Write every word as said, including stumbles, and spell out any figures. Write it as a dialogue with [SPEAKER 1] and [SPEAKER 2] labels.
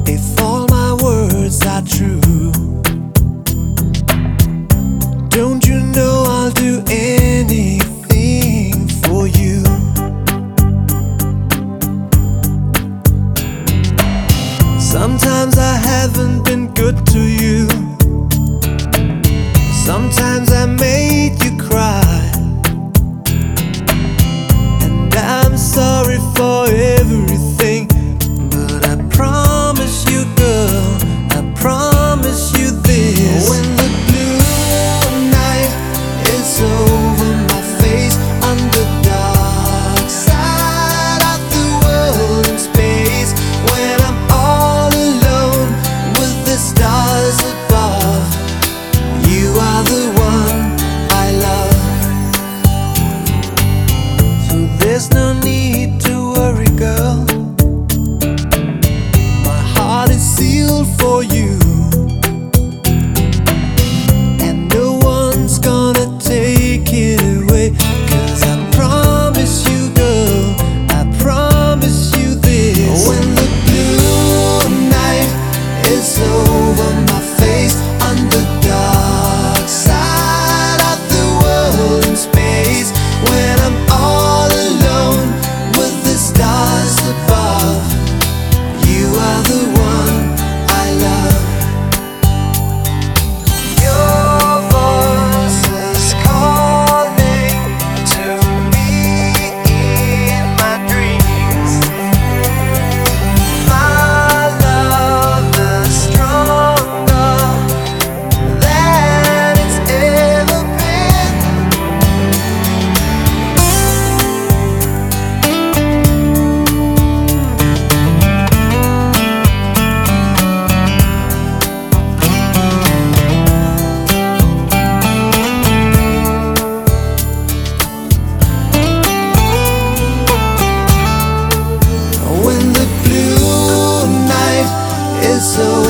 [SPEAKER 1] if all my words are true. Don't you know I'll do anything for you? Sometimes I haven't been good to you. Sometimes I made you cry, and I'm sorry for everything. But I promise you, girl, I promise you this: when the blue night is over my face, on the dark side of the world in space, when I'm all alone with the stars above, you are the one I love. So there's no need to worry, girl, my heart is sealed for you, and no one's gonna take it away. 'Cause I promise you, girl, I promise you this: when the blue night is over my face, on the dark side of the world in space, when I'm all alone with the stars above, you are the one I love. Your voice is calling to me in my dreams. My love is stronger than it's ever been. When the blue night is over